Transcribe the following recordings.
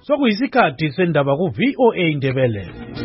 Sokuyisikhathi sendaba ku VOA Indebele.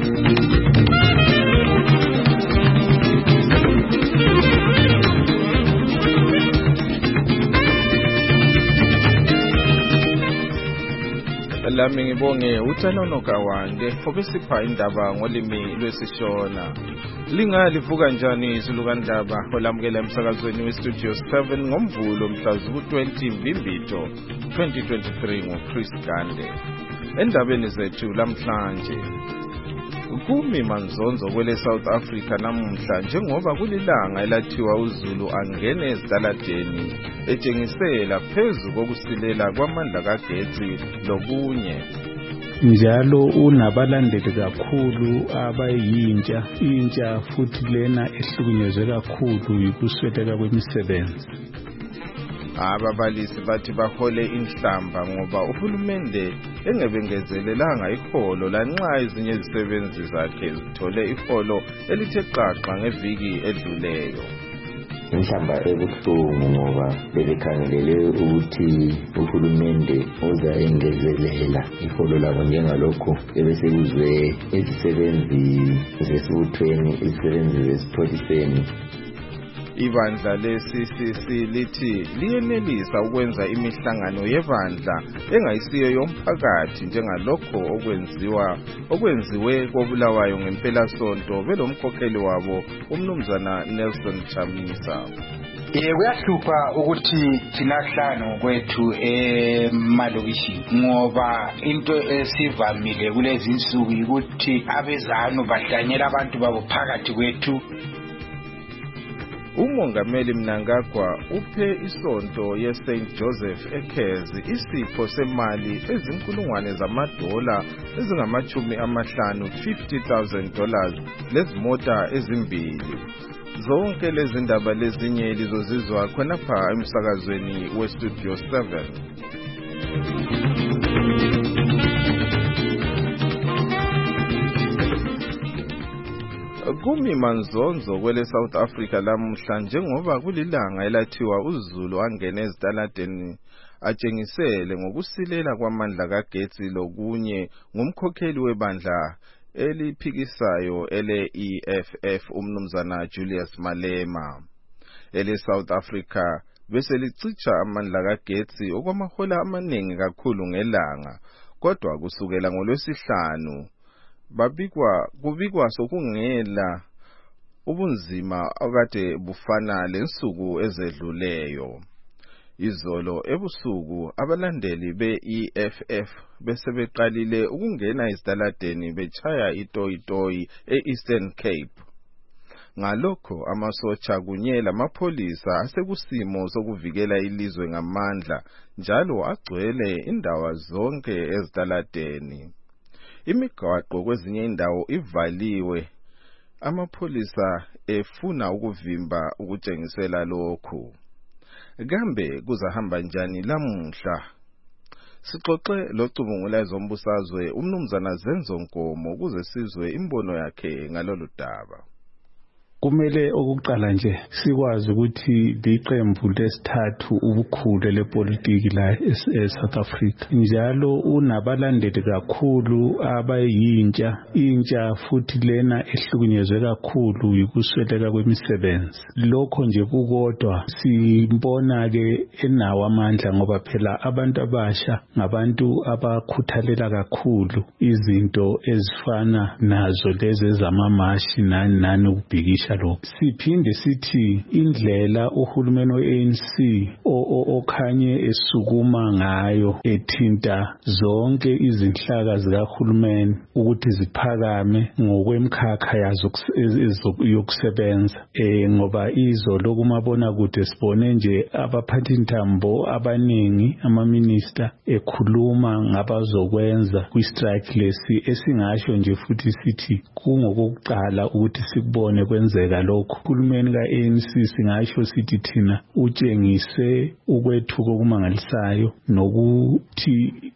Lami ngibonge uThanono Kawande obesipha indaba ngolimi lwesishona. Lingalivuka njani izulu kaNdaba olamukela emsakazweni weStudio 7 ngoMvulo mhla zu-20 Mbimbitho 2023 nguChris Gande. Endabeni zethu lamhlanje kumi manzonzo kwele South Africa namuhla njengoba kulilanga elathiwa uZulu angene ezitaladeni etshengisela phezu kokusilela kwamandla kagetsi lokunye. Njalo unabalandeli kakhulu intsha futhi lena ehlukunyezwe kakhulu yikusweleka kwemisebenzi. Ababalisi bathi bahole inhlamba ngoba uhulumende engebengezelelanga iholo lanxa ezinye izisebenzi zakhe zithole iholo elithe xaxa ngeviki edluleyo. Inhlamba ebuhlungu ngoba bebekhangelele ukuthi uhulumende uzayengezelela iholo labo njengalokho ebesekuzwe izisebenzi zesibuthweni, izisebenzi zesipholiseni. Ibandla le-CCC lithi liyenelisa ukwenza imihlangano yebandla engayisiyo yomphakathi njengalokho okwenziwe koBulawayo ngempelasonto belomkhokheli wabo umnumzana Nelson Chamisa. Kuyahlupha ukuthi thina hlanu kwethu emalokishini ngoba into esivamile kulezi insuku ukuthi abezanu bahlanyela abantu babo phakathi kwethu. Umongameli Mnangagwa uphe isonto ye-St. Joseph eKhezi isipho semali ezinkulungwane zamadola ezingama-50,000 $50,000 lezimota ezimbili. Zonke lezi ndaba lezinye lizozizwa khonapha emsakazweni weStudio 7. Kumi manzonzo kwele South Africa lamuhla njengoba kulilanga elathiwa uZulu angene ezitaladeni atshengisele ngokusilela kwamandla kagetsi lokunye ngumkhokheli webandla eliphikisayo ele-EFF umnumzana Julius Malema. South Africa bese licitsha amandla kagetsi okwamahola amaningi kakhulu ngelanga, kodwa kusukela ngoLwesihlanu kubikwa sokungela ubunzima okade bufana lensuku ezedluleyo. Izolo ebusuku abalandeli be-EFF bese beqalile ukungena ezitaladeni bechaya itoyi e-Eastern Cape. Ngalokho amasotsha kunye lamapholisa asekusimo sokuvikela ilizwe ngamandla njalo agcwele indawo zonke ezitaladeni. Imigwaqo kwezinye indawo ivaliwe, amapholisa efuna ukuvimba ukutshengisela lokhu. Kambe kuzahamba njani lamuhla? Sixoxe locubungula ezombusazwe umnumzana Zenzo Nkomo ukuze sizwe imbono yakhe ngalolu daba. Kumele okuqala nje sikwazi ukuthi liqembu lesithathu ubukhulu lepolitiki la eSouth Africa. Njalo unabalandeli kakhulu intsha futhi lena ehlukunyezwe kakhulu yikusweleka kwemisebenzi. Lokho nje kukodwa simbona ke enawo amandla ngoba phela abantu abasha ngabantu abakhuthalela kakhulu izinto ezifana nazo lezi zamamashi nani ukubhikisha. Siphinde sithi indlela uhulumeni we-ANC okhanye esukuma ngayo ethinta zonke izinhlaka zikahulumeni ukuthi ziphakame ngokwemkhakha yazo yokusebenza. Ngoba izolo kumabona kude sibone nje abaphathi ntambo abaningi amaminista ekhuluma ngabazokwenza kwi-strike lesi esingasho nje futhi sithi kungokuqala ukuthi sikubone kwenze lokho. Uhulumeni ka-ANC singasho sithi thina utshengise ukwethuka okumangalisayo nokuthi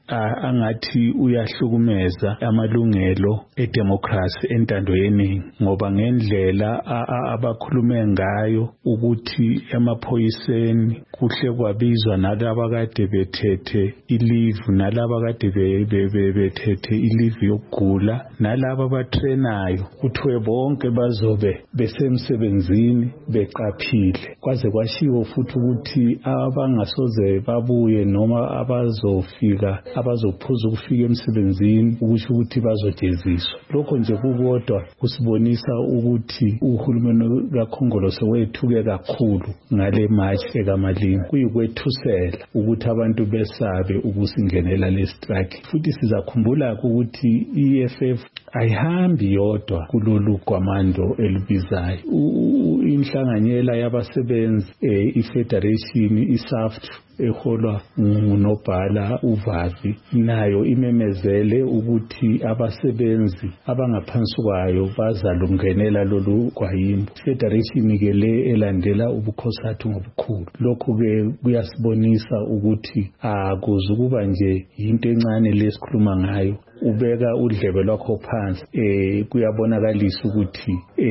angathi uyahlukumeza amalungelo edemocracy entando yeningi, ngoba ngendlela abakhulume ngayo ukuthi emaphoyiseni kuhle kwabizwa nalaba kade bethethe ilive, nalaba kade bethethe ilive yokugula, nalaba abatrenayo kuthiwe bonke bazobe besemsebenzini beqaphile. Kwaze kwashiwo futhi ukuthi abangasoze babuye noma abazophuza ukufika emsebenzini ukusho ukuthi bazojeziswa. Lokho nje kukodwa kusibonisa ukuthi uhulumeni kaKhongolose wethuke kakhulu ngale march ekaMalini. Kuyikwethusela ukuthi abantu besabe ukusingenela le strike. Futhi sizakhumbula ukuthi iEFF ayihambi yodwa kulolu gwamando elibizayo. Inhlanganyela yabasebenzi iFederation iSAFTU eholwa ngunobhala uVavi nayo imemezele ukuthi abasebenzi abangaphansi kwayo bazalungenela lolu gwayimbo. Federation ke le elandela ubukhosathu ngobukhulu. Lokho ke kuyasibonisa ukuthi akuzukuba nje into encane lesikhuluma ngayo. Ubeka udlebe lwakho phansi kuyabonakalisa ukuthi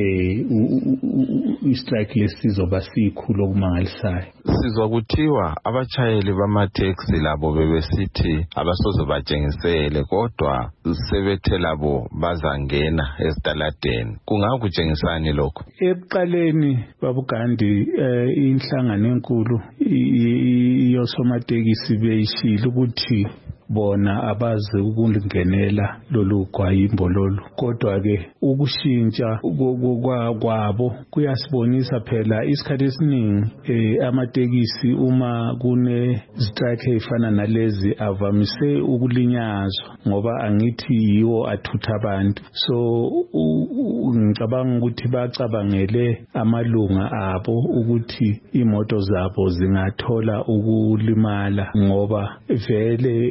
istrike lesizoba sikhulu okumangalisayo. Sizwa kuthiwa abashayeli bamateksi labo bebesithi abasoze batshengisele, kodwa sebethe labo bazangena esitaladeni. Kungakutshengisani lokho? Ekuqaleni babugandi inhlangano enkulu yosomatekisi beyishilo ukuthi bona abazi ukungenela lolu gwayimbo lolu, kodwa ke ukushintsha kwabo kuyasibonisa phela isikhathi esiningi amatekisi uma kune strike efana nalezi avamise ukulinyazwa ngoba angithi yiwo athutha abantu. So ngicabanga ukuthi bacabangele amalunga abo ukuthi imoto zabo zingathola ukulimala, ngoba vele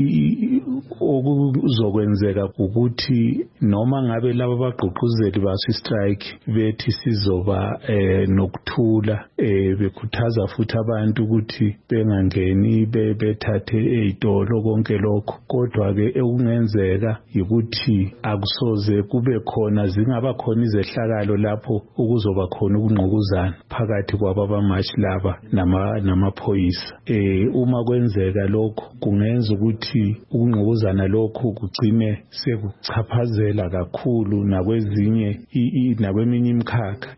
okuzokwenzeka ukuthi noma ngabe laba bagqugquzeli baso strike bethi sizoba nokuthula, bekhuthaza futhi abantu ukuthi bengangeni bethathe ezitolo konke lokho, kodwa ke ekungenzeka ukuthi akusoze kube khona, zingaba khona izehlakalo lapho ukuzoba khona ukungqubuzana phakathi kwabamashi laba namaphoyisa. Uma kwenzeka lokho kungenza ukuthi ukungqubuzana lokho kugcine sekuchaphazela kakhulu nakweminye imikhakha.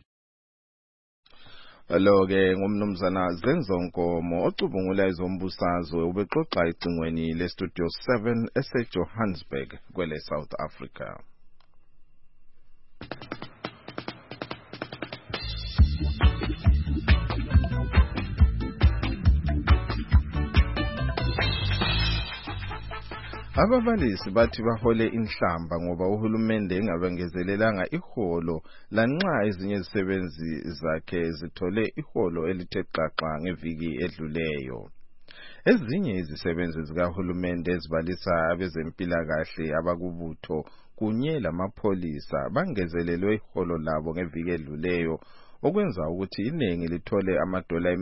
Lo-ke ngumnumzana Zenzonkomo ocubungula izombusazwe ubexoxa icingweni leStudio 7 eseJohannesburg kwele South Africa. Ababalisi bathi bahole inhlamba ngoba uhulumende engabengezelelanga iholo lanxa ezinye izisebenzi zakhe zithole iholo elithe xaxa ngeviki edluleyo. Ezinye izisebenzi zikahulumende ezibalisa abezempilakahle abakubutho kunye lamapholisa bangezelelwe iholo labo ngeviki edluleyo, okwenza ukuthi iningi lithole $250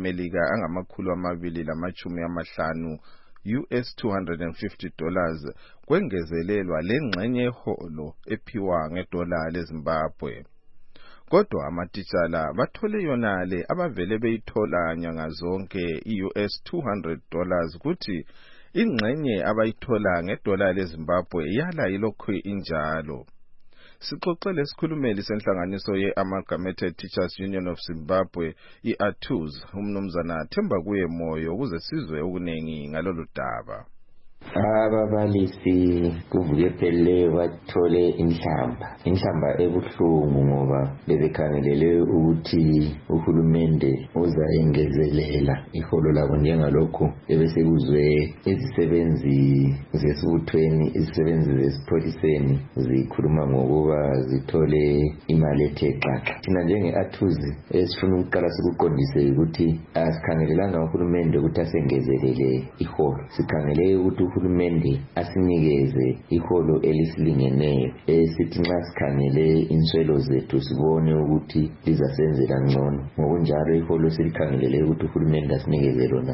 US $250 kwengezelelwa lengxenye iholo ephiwa ngedola leZimbabwe. Kodwa amatitshala bathole yonale abavele beyithola nyanga zonke US $200 kuthi ingxenye abayithola ngedola leZimbabwe yala ilokhu injalo. Sixoxele isikhulumeli senhlanganiso ye-Amalgamated Teachers Union of Zimbabwe, i-ATUZ, umnumzana Themba kuye Moyo, ukuze sizwe okunengi ngalolu daba. Ababalisi kuvuke phela bathole inhlamba ebuhlungu ngoba bebekhangelele ukuthi uhulumende uzayengezelela iholo labo njengalokho ebesekuzwe izisebenzi zesibuthweni, izisebenzi zesipholiseni zikhuluma ngokuba zithole imali ethe xaxa. Thina njenge-ATUZ esifuna ukuqala sikuqondise ukuthi asikhangelelanga uhulumende ukuthi asengezelele iholo, sikhangele ukuthi uhulumende asinikeze iholo elisilingeneyo esithi nxa sikhangele inswelo zethu sibone ukuthi lizasenzela ngcono. Ngokunjalo iholo eselikhangelele ukuthi uhulumende asinikeze lona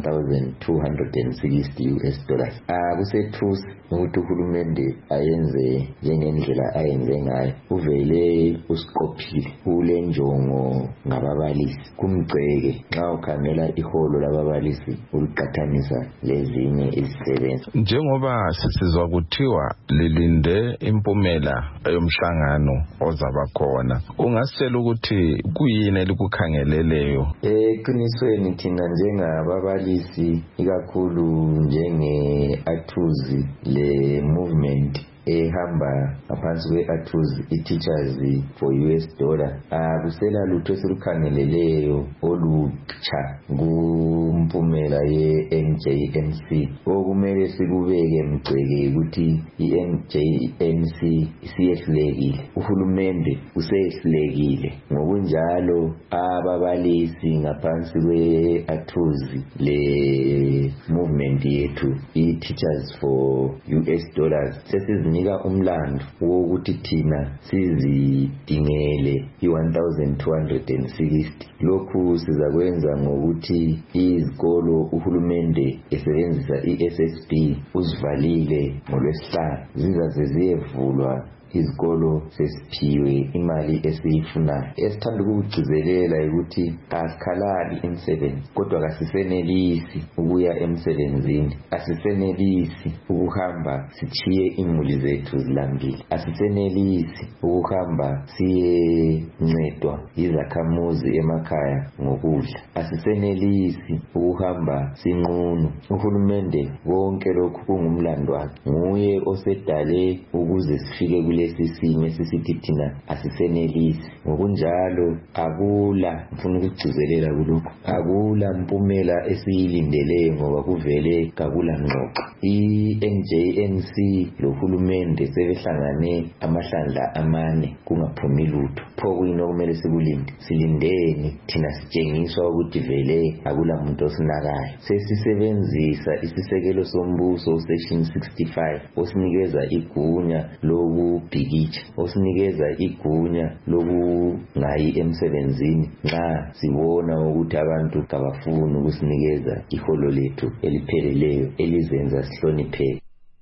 $1,260. Kusethusi ukuthi uhulumende ayenze njengendlela ayenze ngayo. Uvele usiqophile kule njongo ngababalisi. Kumgceke nxa ukhangela iholo lababalisi uliqathanisa lezinye izisebenzi. Njengoba sisizwa kuthiwa lilinde impumela yomhlangano ozaba khona, ungasitshela ukuthi kuyini elikukhangeleleyo? Eqinisweni thina njengababalisi ikakhulu njenge-Athuzi le movement ehamba ngaphansi kwe-Athuzi i-Teachers for $, kusela lutho esilukhangeleleyo olutsha kumpumela ye-NJNC. Okumele sikubeke mgceke ukuthi i-NJNC isiyehlulekile, uhulumende useyehlulekile. Ngokunjalo ababalisi ngaphansi kwe-Athuzi le movement yethu i-Teachers for $, sesizinika umlando wokuthi thina sizidingele $1,260. Lokhu sizakwenza ngokuthi izikolo uhulumende esebenzisa i-SSB uzivalile ngoLwesihlanu, zizaze ziyevulwa izikolo sesiphiwe imali esiyifunayo. Esithanda ukugcizelela ukuthi asikhalali emsebenzi, kodwa kasisenelisi ukuya emsebenzini, asisenelisi ukuhamba sichiye imuli zethu zilambile, asisenelisi ukuhamba siyencedwa izakhamuzi emakhaya ngokudla, asisenelisi ukuhamba sinqunu. Uhulumende konke lokhu kungumlando wakhe, nguye osedale ukuze sifike kulesi simo esisithi thina asisenelisi. Ngokunjalo akula, ngifuna ukugcizelela kulokhu, akula mpumela esiyilindeleyo ngoba kuvele kakula ngxoxo. I-NJNC lohulumende sebehlangane amahlandla amane kungaphumi lutho. Pho kuyini okumele sikulinde? Silindeni thina sitshengiswa ukuthi vele akula muntu osinakayo. Sesisebenzisa isisekelo sombuso section 65 osinikeza igunya lokubhikitsha, osinikeza igunya lokungayi emsebenzini nxa sibona ukuthi abantu kabafuni ukusinikeza iholo lethu elipheleleyo elizenza sihlonipheke.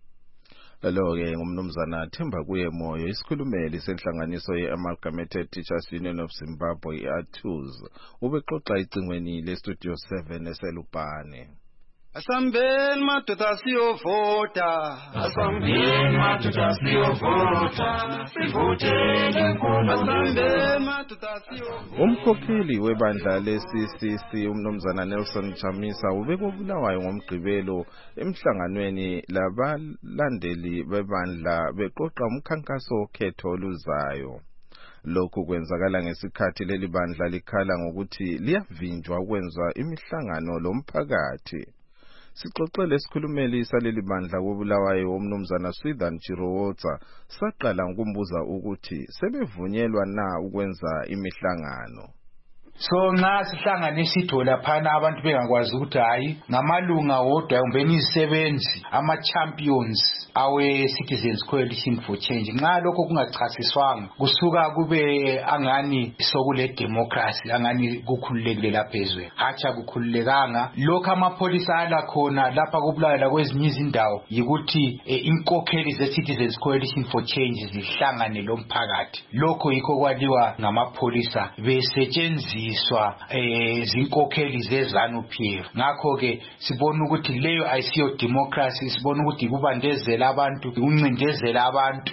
Lo-ke ngumnumzana Themba kuye Moyo, isikhulumeli senhlanganiso ye-Amalgamated Teachers Union of Zimbabwe, i-ATUZ, ubexoxa icingweni le-Studio 7 eselubhane. Asambeni madoda siyovota, asambeni madoda siyovota, sivotele nkulu. Asambeni madoda siyovota. Umkhokheli webandla le-CCC umnumzana Nelson Chamisa ubekubulawayo ngomgqibelo emhlanganweni labalandeli bebandla beqoqa umkhankaso okhetho oluzayo. Lokhu kwenzakala ngesikhathi leli bandla likhala ngokuthi liyavinjwa ukwenza imihlangano lomphakathi. Sixoxele isikhulumeli saleli bandla kobulawayo umnumzana Swithan Chirowotsa saqala ngokumbuza ukuthi sebevunyelwa na ukwenza imihlangano. So nxa sihlanganisa ithola phana abantu bengakwazi ukuthi hayi ngamalunga wodwa umbeni izisebenzi ama-champions awe-Citizens Coalition for Change. Nxa lokho kungachasiswanga kusuka kube angani sokule democracy, angani kukhululekile lapha ezweni. Hatsha kukhululekanga. Lokho amapholisa ala khona lapha kubulawayo kwezinye izindawo yikuthi inkokheli ze-Citizens Coalition for Change zihlangane lomphakathi. Lokho yikho kwaliwa ngamapholisa besetshenziswa zinkokheli ze-ZANU-PF. Ngakho ke sibona ukuthi leyo ayisiyo democracy, sibona ukuthi kubandezela abantu, ukuncindezela abantu,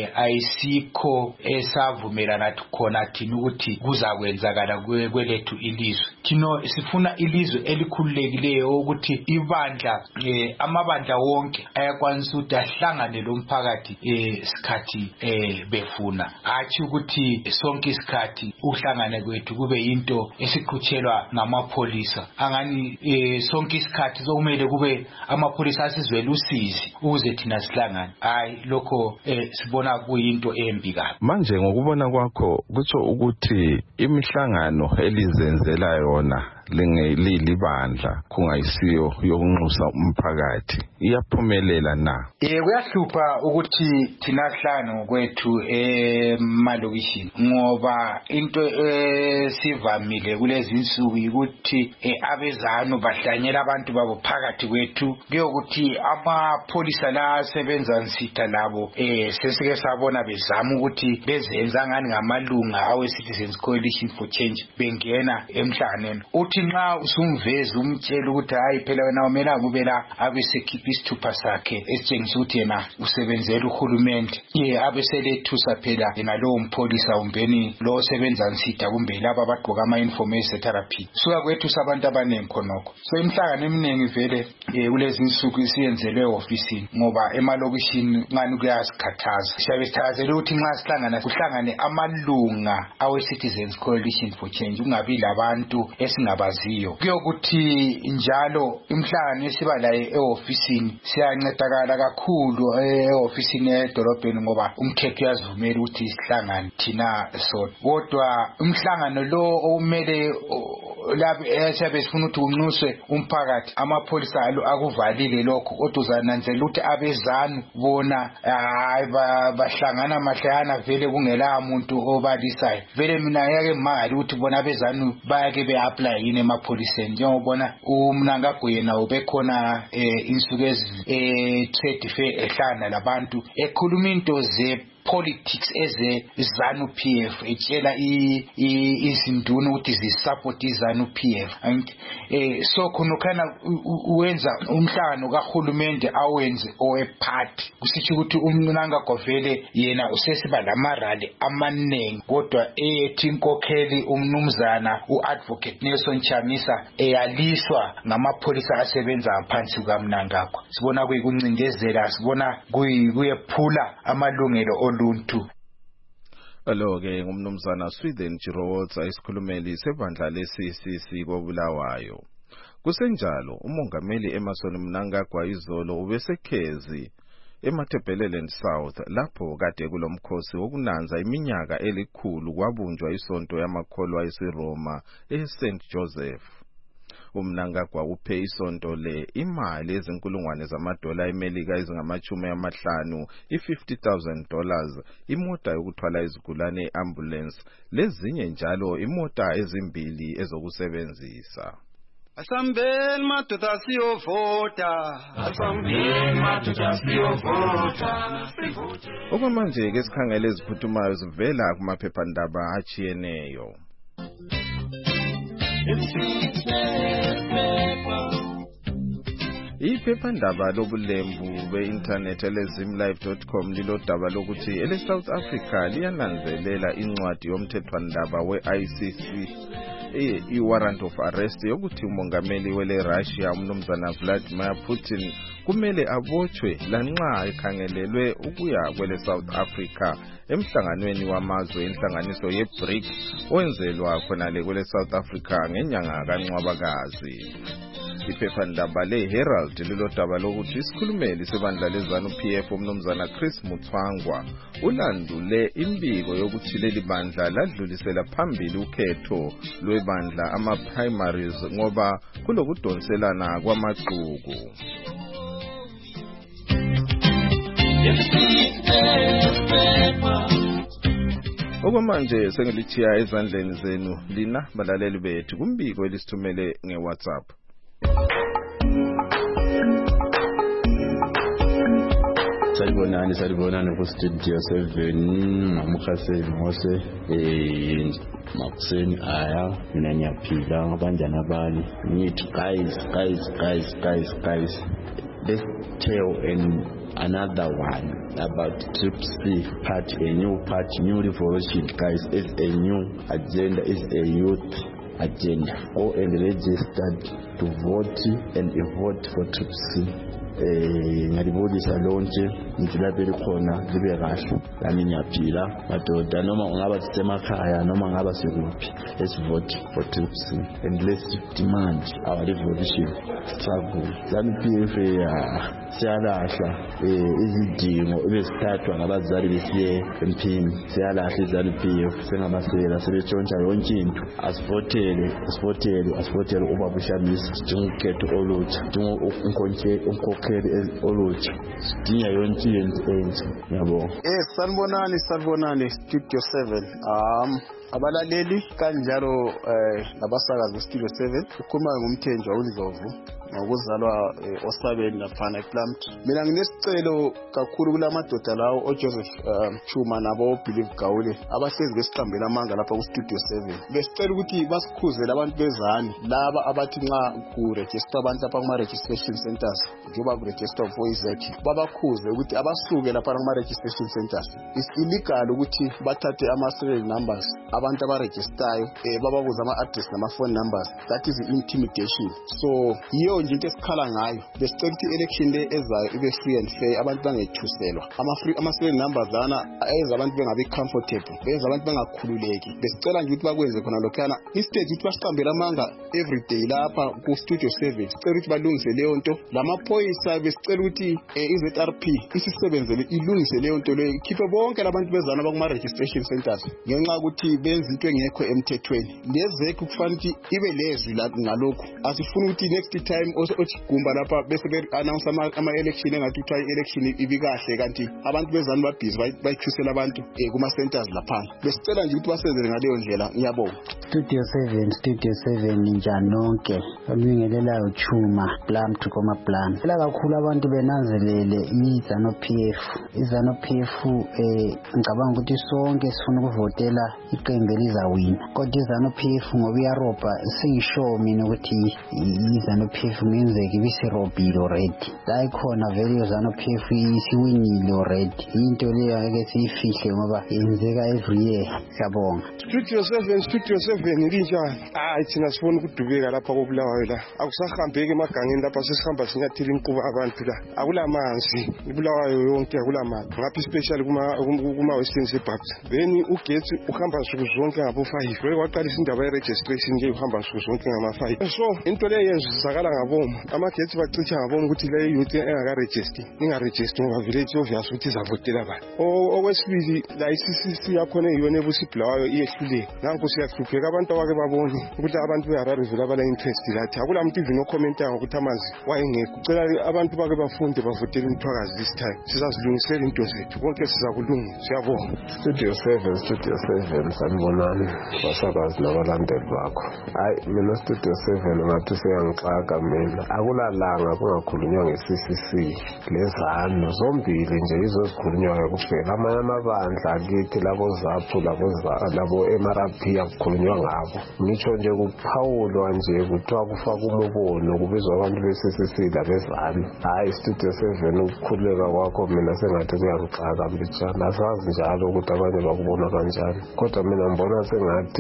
ayisikho esavumelana khona thina ukuthi kuzakwenzakala kwelethu ilizwe. Thina sifuna ilizwe elikhululekileyo ukuthi ibandla amabandla wonke ayakwanisa ukuthi ahlangane lomphakathi isikhathi befuna. Athi ukuthi sonke isikhathi uhlangane kwethu kube into esiqhutshelwa ngamapholisa. Angani sonke isikhathi sokumele kube amapholisa asizwela usizi ukuze thina sihlangane. Hayi lokho sibona kuyinto embi kabi. Manje ngokubona kwakho kutsho ukuthi imihlangano elizenzela yona libandla kungayisiyo yokunxusa umphakathi iyaphumelela na? Kuyahlupha ukuthi thina hlanu kwethu emalokishini ngoba into sivamile kulezi insuku ukuthi abezanu bahlanyela abantu babo phakathi kwethu kuyokuthi amapholisa la asebenza nsitha labo sesike sabona bezama ukuthi bezenza ngani ngamalunga awe Citizens Coalition for Change bengena emhlanganweni uthi nxa usumveza umtshela ukuthi hayi phela wena umela kube la abesekhipha isithupha sakhe esitshengisa ukuthi yena usebenzela uhulumende abeselethusa phela nalowo mpholisa umbeni lo osebenza nsitha kumbe laba abagqoka ama-uniform therapy suka kwethu sabantu abaningi khonokho so imhlangano eminingi vele kulezi insuku isiyenzelwe ofisini ngoba emalokishini ngani kuyasikhathaza siyabe sithakazela ukuthi nxa kuhlangane amalunga awe-Citizens Coalition for Change kungabi labantu esingabaziyo kuyokuthi njalo imhlangano esiba layo e-ofisini siyancedakala kakhulu e-ofisini edolobheni ngoba umthetho uyasivumela ukuthi sihlangane thina sodwa kodwa umhlangano lo omele siyabe sifuna ukuthi unxuswe umphakathi amapholisa akuvalile lokho kodwa uzananzela ukuthi abezanu bona bahlangana mahlangana vele kungela muntu obalisayo vele mina yake mangala ukuthi bona abezanu bayake be-apply yini emapholiseni njengobona uMnangagwa yena ubekhona insuku trade fair ehlangana labantu ekhuluma into politics ezezanu PF etshela izinduna ukuthi zisupport izanu PF so khona uwenza umhlangano kahulumende awenze oweparty kusitsho ukuthi uMnangagwa vele yena usesiba lamarali amaningi kodwa ethi inkokheli umnumzana uadvocate Nelson Chamisa eyaliswa ngamapholisa asebenza phansi kukaMnangagwa sibona kuyikuncindezela sibona kuyephula amalungelo oluntu. Alo-ke ngumnumzana Sweden Jirowotsa isikhulumeli sebandla le-CCC koBulawayo. Kusenjalo umongameli Emmerson Mnangagwa izolo ubesekhezi eMatabeleland South lapho kade kulomkhosi wokunanza iminyaka elikhulu kwabunjwa isonto yamakholwa esiRoma eSt Joseph. uMnangagwa uphe isonto le imali ezinkulungwane zamadola eMelika ezingama-50 $50,000 imota yokuthwala izigulane eambulance lezinye njalo imota ezimbili ezokusebenzisa. Asambeni madoda siyovota. Asambeni madoda siyovota. Okwamanje ke sikhangele iziphuthumayo zivela kumaphephandaba achiyeneyo. Iphephandaba lobulembu be-internet elezimlive.com lilodaba lokuthi ele-South Africa liyananzelela incwadi yomthethwandaba we-ICC i-warrant of arrest yokuthi umongameli wele-Russia umnumzana Vladimir Putin kumele abotshwe lanxa ekhangelelwe ukuya kwele-South Africa emhlanganweni wamazwe inhlanganiso ye-BRIC owenzelwa khonale kwele-South Africa ngenyanga kaNcwabakazi. Iphephandaba le-Herald lilodaba lokuthi isikhulumeli sebandla lezanu PF umnumzana Chris Mutsvangwa ulandule imbiko yokuthi leli bandla ladlulisela phambili ukhetho lwebandla ama-primaries ngoba kulokudonselana kwamaxuku. Okwamanje sengilithiya ezandleni zenu lina balaleli bethu kumbiko elisithumele ngeWhatsApp. Salibonani ku studio 7 Mamukhaseni Mose Makuseni aya mina ngiyaphila ngabanjani abanye ngithi guys let's tell another one about TRIPS party, a new party, new revolution, guys. It's a new agenda, it's a youth agenda. Go and register to vote and vote for TRIPS. ngiyalibulisa lonke ngithi lapho elikhona libe kahle lami ngiyaphila madoda noma ungaba sisemakhaya noma ngaba sekuphi let's vote for TUPSI and let's demand our revolution struggle ZANU-PF siyalahla izidingo ebezithathwa ngabazali besiye empini siyalahla iZANU-PF sengamasela sebetshontsha yonke into asivotele ubaba uShamisa sidinga ukhetho olutsha sidinga unkokheli olutsha sidinga yonke into enhle ngiyabonga. Sanibonani Studio 7 abalaleli kanjalo nabasakazi beStudio 7 ukhuluma ngumthenjwa uNdlovu ngokuzalwa osabeni laphana ePlant. Mina nginesicelo kakhulu kulamadoda lawo oJoseph Chuma nabo Believe Gaule abahlezi besiqambela amanga lapha kuStudio 7. Besicela ukuthi basikhuzele abantu bezani laba abathi nxa kuregister abantu lapha kuma registration centers njengoba kuregister for izakhi babakhuze ukuthi abasuke lapha kuma registration centers. It's illegal ukuthi bathathe ama serial numbers abantu abaregistayo bababuza ama-address nama-phone numbers. That is intimidation. So yiyo nje into esikhala ngayo. Besicela ukuthi election le ezayo ibe free and fair, abantu bangethuselwa. Ama-serial numbers lana ayenza abantu bengabi comfortable, benza abantu bengakhululeki. Besicela nje ukuthi bakwenze khona lokhana instead ukuthi basiqambele amanga every day lapha ku-Studio 7. Sicela ukuthi balungise leyo nto. Lamaphoyisa besicela ukuthi i-ZRP isisebenzele ilungise leyo nto leyo, ikhiphe bonke labantu bezana bakuma-registration centers ngenxa ukuthi benza into engekho emthethweni. Lezekho kufanele ukuthi ibe lezwi ngalokho. Asifuna ukuthi next time othi gumba lapha bese be-announce ama-election engathi kuthiwa i-election ibikahle kanti abantu bezana babhizi bayithusela abantu kuma-centers laphana. Besicela nje ukuthi basenzele ngaleyo ndlela. Ngiyabonga. Studio 7 njani nonke abingelelayo Chuma Plum to Koma Plan. Phela kakhulu abantu benanzelele iZANU-PF ngicabanga ukuthi sonke sifuna ukuvotela iqembu elizawina. Kodwa iZANU-PF ngoba iyarobha seyisho mina ukuthi iZANU-PF ngenzeke ibisirobhile already. La ikhona vele iZANU-PF isiwinile already. Into leyo ake siyifihle ngoba yenzeka every year. Siyabonga. Studio 7 linjani? Thina sifuna ukudubeka lapha koBulawayo la. Akusahambeki emagangeni lapha sesihamba sinyathela inqubo abantu la. Akulamanzi. iBulawayo yonke akulamanzi. Ngapha especially kuma Western Suburbs. Then ugetsi uhamba nsuku zonke ngabo 5. Vele waqalisa indaba ye-registration nje uhamba nsuku zonke ngama 5. So into leyo yenzakala ngabomu. Amagetsi bacitsha ngabomu ukuthi le youth engaka-register. Inga-register ngoba village obvious ukuthi izavotela abantu. Okwesibili la ICCC yakhona iyona ebusiBulawayo iyehluleke. Nanku siyahlupheka abantu abake babone ukuthi abantu beHarare vele abala interest lathi. Akula muntu even okhomenta ngokuthi amanzi wayengekho. Ucela abantu bake bafunde bavotele umthwakazi this time. Sizazilungisela into zethu. Konke sizakulunga. Siyabonga. Studio 7 sanibonani basakazi nabalandeli bakho. Mina Studio 7 ngathi siyangixaka mina. Akulalanga kungakhulunywa nge-CCC lezano zombili nje izozikhulunywayo kuphela. Amanye amabandla akithi labo ZAPU labo MRP akukhulunywa ngabo. Ngitsho nje kuphawulwa nje kuthiwa kufaka umubono kubizwa abantu be-CCC labezano. Studio 7 ukukhuleka kwakho mina sengathi kuyangixaka mbijana. Asazi njalo ukuthi abanye bakubona kanjani. Kodwa mina ngibona sengathi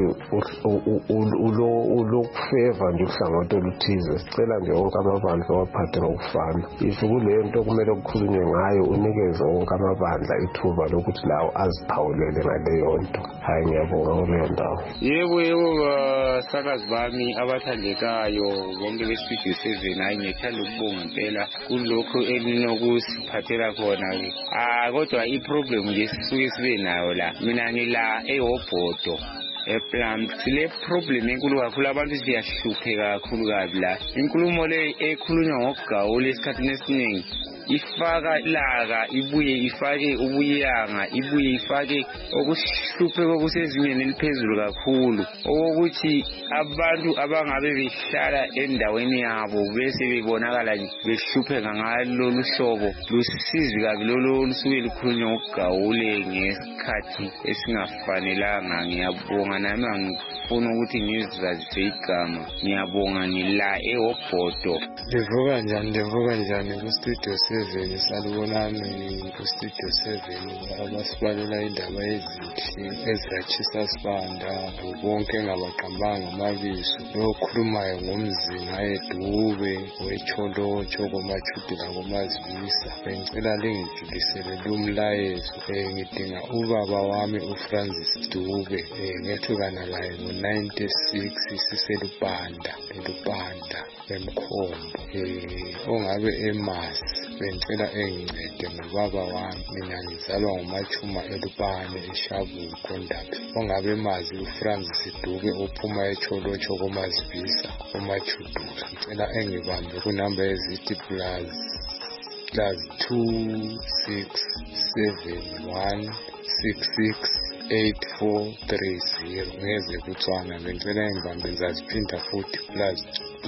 ulokufeva nje uhlangothi oluthize. Sicela nje wonke amabandla waphathe ngokufana. Isho kule nto kumele kukhulunywe ngayo unikeze wonke amabandla ithuba lokuthi lawo aziphawulele ngaleyo nto. Ngiyabonga kuleyo ndawo. Yebo basakazi bami abathandekayo bonke beStudio 7 ngithanda ukubonga impela kulokho elinokusiphathela khona ke. Kodwa iproblem nje sisuke sibe nayo la. Mina ngila eHobhodo ePlant. Sile problem enkulu kakhulu abantu siyahlupheka kakhulu kabi la. Inkulumo le ekhulunywa ngoGaule esikhathini esiningi ifaka ilaka, ibuye ifake ubuyanga, ibuye ifake okuhlupheka okusezingeni eliphezulu kakhulu, okokuthi abantu abangabe behlala endaweni yabo bese bebonakala behlupheka ngalolu hlobo lusizi kabi lolo lusuke lukhulunywa ngoGaule ngesikhathi esingafanelanga. Ngiyabonga nami angifuna ukuthi ngizazise igama. Ngiyabonga ngila eHobhodo. Ndivuka njani kuStudio 7 7 salubonani ku-Studio 7 abasibalela indaba ezinhle ezatshisa sibanda bonke engabaqambanga amabizo lokhulumayo ngomzinga edube wecholotsho komachudula komazivisa bengicela lingijulisele lumlayezo ngidinga ubaba wami uFrancis Dube ngethukana laye ngo-96 siselubanda emkhombo ongabe emasi bengicela engincede ngobaba wami mina ngizalwa ngumachuma elubane eshabuko Kondaba ongabe emazi uFrancis Dube ophuma echolotsho komazivisa omachudula ngicela engibambe kunamba ezithi plus 2671668430 ngeze kutswana bengicela engibambe ngizaziphinda futhi plus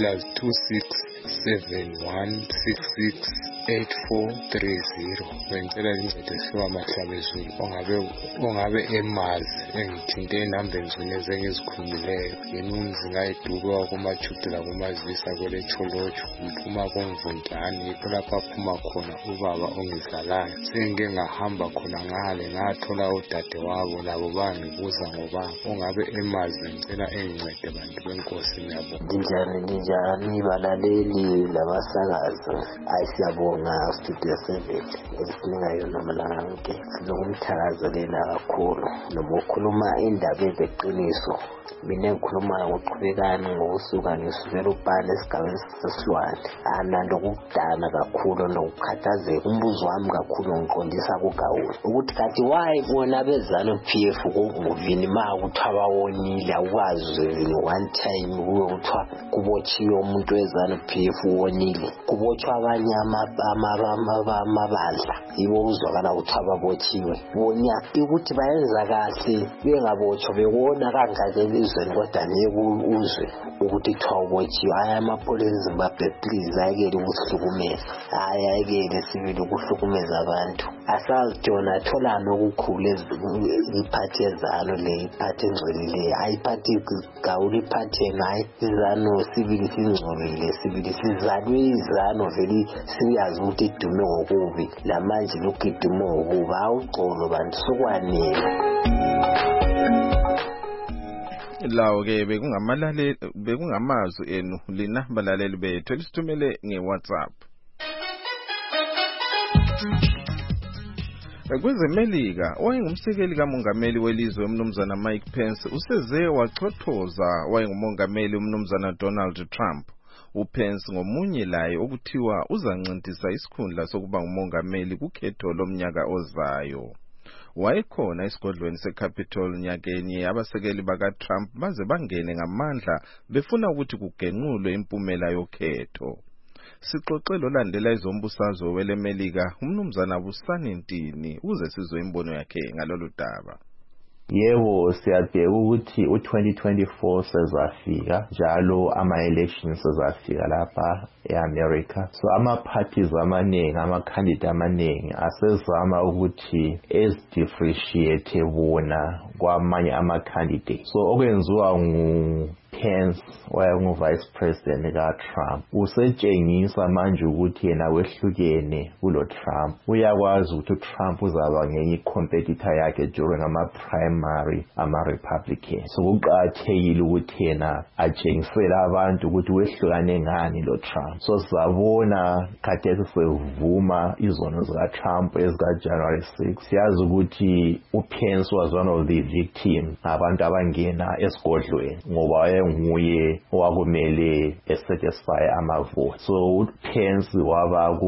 2671668430 bengicela lincede siwa mahlabezulu ongabe emazi engithinte enambeni zona ezengizikhulumileyo yena umzinga edube wakomachudula komazivisa kwele cholotsho ngiphuma komvundlani yikho lapho aphuma khona ubaba ongizalayo sengike ngahamba khona ngale ngathola udade wabo labo bangibuza ngoba ongabe emazi bengicela engincede bantu benkosi ngiyabonga. Ninjani balaleli labasakazi siyabonga Studio 7 esiningayo namalanga onke sinokumthakazelela kakhulu noma ukhuluma indaba ebeqiniso mina ngikhuluma ngokuqhubekana ngokusuka ngisukela ubani esigabeni sesilwane anando ukudana kakhulu nokukhathazeka umbuzo wami kakhulu ngiqondisa kuGawule ukuthi kathi why bona bezana PF kuvini ma ukuthi abawonile akwazi one time ukuthi kubotshiwe umuntu wezana PF wonile kubotshwa abanye amabandla yibo uzwakala ukuthi ababotshiwe bonya ukuthi bayenza kahle bengabotshwa bekona kangaka izweni kodwa uzwe ukuthi thawubotshiwe ayamapolisi eZimbabwe please ayekele ukuhlukumeza ayekele sibili ukuhlukumeza abantu asazijona tholana okukhulu iphathi ezalo le iphathi engcolileyo ayiphathi Gawule iphathi ngayi izano sibili singcolile sibili sizalwe izano vele siyazi ukuthi idume ngokubi lamanje lokhu idume ngokubi awuxolo bantu sokwanele. Lawo ke bekungamazwi enu lina balaleli bethu elisithumele ngeWhatsApp. KwezeMelika owayengumsekeli kamongameli welizwe umnumzana Mike Pence useze wachothoza wayengumongameli umnumzana Donald Trump. uPence ngomunye laye okuthiwa uzancintisa isikhundla sokuba ngumongameli kukhetho lomnyaka ozayo. Wayekhona esigodlweni seCapitol nyakeni abasekeli bakaTrump baze bangene ngamandla befuna ukuthi kugenqulwe impumela yokhetho. Sixoxe lolandela izombusazwe weleMelika umnumzana Busani Ntini uze sizwe imbono yakhe ngalolu daba. Yebo siyabheka ukuthi u2024 sezafika njalo ama-elections sezafika lapha eAmerica so ama-parties amaningi ama-candidate amaningi asezama ukuthi differentiate bona kwamanye ama-candidate so okwenziwa Pence wayengu-vice president ka-Trump usetshengisa manje ukuthi yena wehlukene kulo Trump uyakwazi ukuthi uTrump uzaba ngenye i-competitor yakhe during ama-primary ama-Republican so kuqakathekile ukuthi yena atshengisele abantu ukuthi wehlukane ngani lo Trump so sizabona khathesi sevuma izono zika-Trump ezika-January 6 siyazi ukuthi uPence was one of the victims abantu abangena esigodlweni ngoba nguye owakumele esatisfy amavote so uPence waba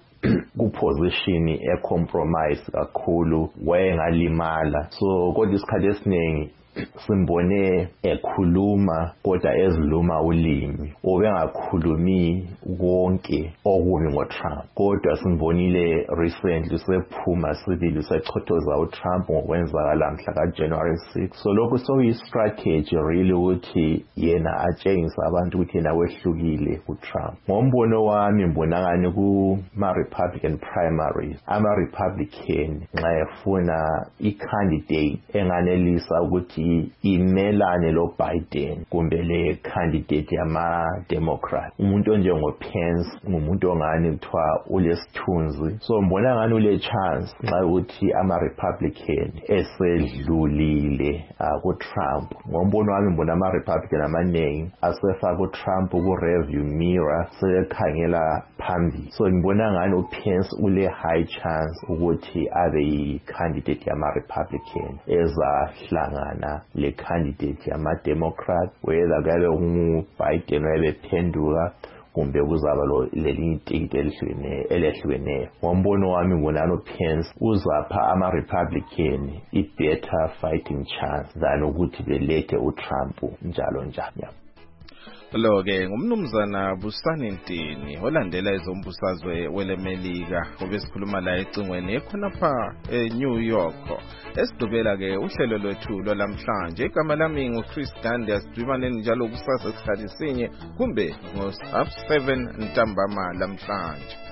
ku-position e-compromise kakhulu wayengalimala so kodwa isikhathi esiningi simbone ekhuluma kodwa eziluma ulimi obengakhulumi konke okubi ngoTrump kodwa simbonile recently sephuma sibili sechothoza uTrump ngokwenzakala mhla kaJanuary 6 so lokho soyi-strategy really ukuthi yena atshengisa abantu ukuthi yena wehlukile kuTrump ngombono wami mbonakani kuma-Republican primaries ama-Republican nxa efuna i-candidate enganelisa ukuthi ukuthi imelane lo Biden kumbe le candidate yama Democrat. Umuntu onjengo Pence ngumuntu ongani kuthiwa ulesithunzi, so mbona ngani ule chance xa uthi ama Republican esedlulile ku Trump. Ngombono wami mbona ama Republican amaningi asefaka ku Trump ku review mirror sekhangela phambili, so ngibona ngani uPence ule high chance ukuthi abe yi-candidate yama-Republican ezahlangana le-candidate yama-Democrat, whether kabe ngu-Biden wayebephenduka kumbe kuzaba lelinye itikiti elehlukeneyo. Ngombono wami ngibona uPence uzapha ama-Republican i-better fighting chance than ukuthi belethe uTrump njalo njalo. Lo-ke ngumnumzana Busani Ntini olandela ezombusazwe welemelika obesikhuluma la ecingweni ekhonapha eNew York. Esidubela-ke uhlelo lwethu lwalamhlanje. Igama lami nguChris Gandhi, asidwibaneni njalo kusasa isikhathi sinye kumbe ngo-7 ntambama lamhlanje.